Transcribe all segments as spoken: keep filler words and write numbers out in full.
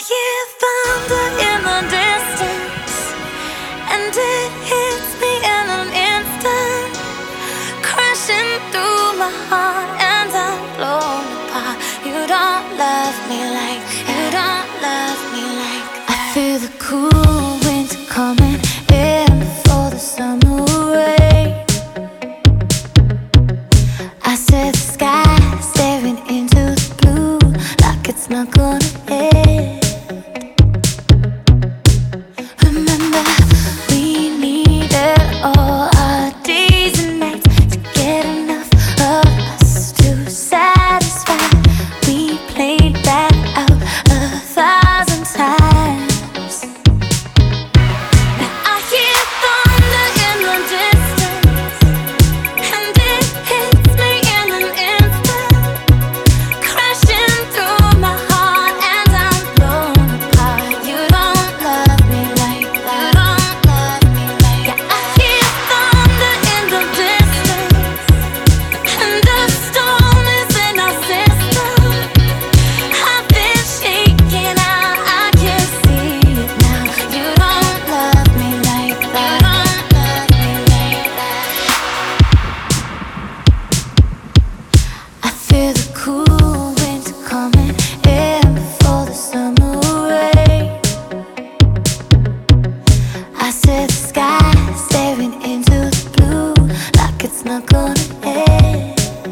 hear thunder in the distance, and it hits me in an instant, crashing through my heart, and I'm blown apart. You don't love me like, you don't love me like that. I feel the cool winter coming in before the summer rain. I said the sky staring into the blue like it's not gonna end. Remember, we needed all our days and nights to get enough of us to satisfy. We played that out a thousand times. Now I hear thunder in the distance, and it hits me in an instant, crashing through my heart, and I'm blown apart. You don't love me like that. You don't love me like that. Yeah, I hear thunder in the distance, and the storm is in our system. I've been shaking out, I can see it now. You don't love me like that. You don't love me like that. I feel the cool winter coming in before the summer rain. I said the sky staring into the blue like it's not gonna end.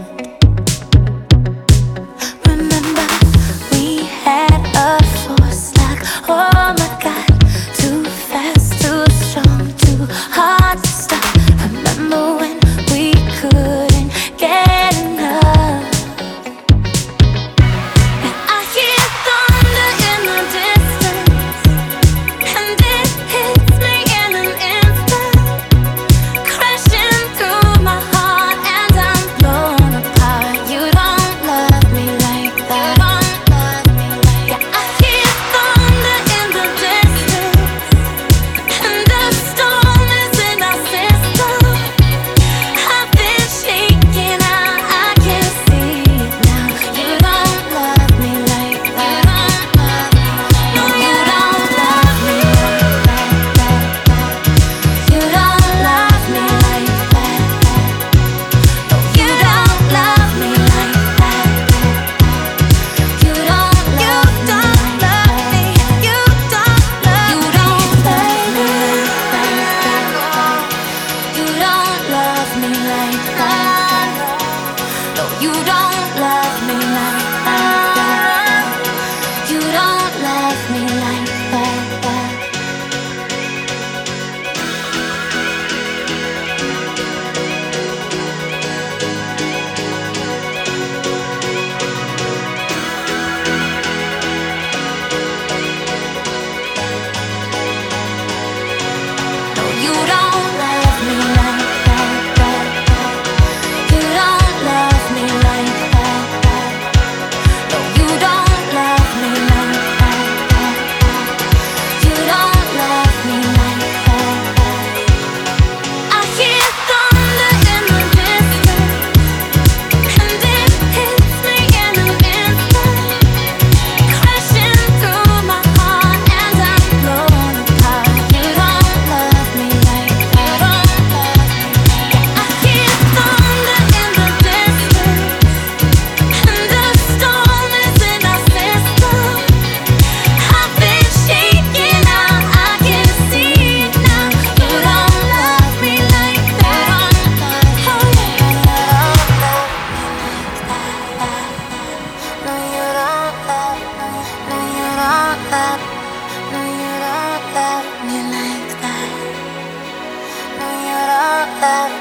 Remember, we had a force like, oh my God, too fast, too strong, too hard to stop. Remember when we couldn't get enough? Now I hear thunder in the distance, and it hits me in an instant, crashing through my heart, and I'm blown apart. You don't love me like that. You don't love me like that. Yeah, I hear thunder in the distance, and the storm is in our system. I've been shaking out, I can see it now. You don't love me like that. No, you don't love me like that. You don't love me like that. No, you don't love me like that. You don't love me like that. You don't love me. You don't love me like that. You don't love me like that. No, you don't love me like that. You don't love me like that. No, you don't love me like that. You don't love me like that. No, you don't love me like that. You don't love me like that. I hear thunder in the distance, and it hits me in an instant, crashing through my heart, and I'm blown apart. You don't love me like that. You don't love me. Yeah, I hear thunder in the distance, and the storm is in our system. I've been shaking out, I can see it now. You don't love me like that. Oh yeah, you don't love me like that. No, you don't love me. No, you don't love. No, you don't love me like that. No, you don't love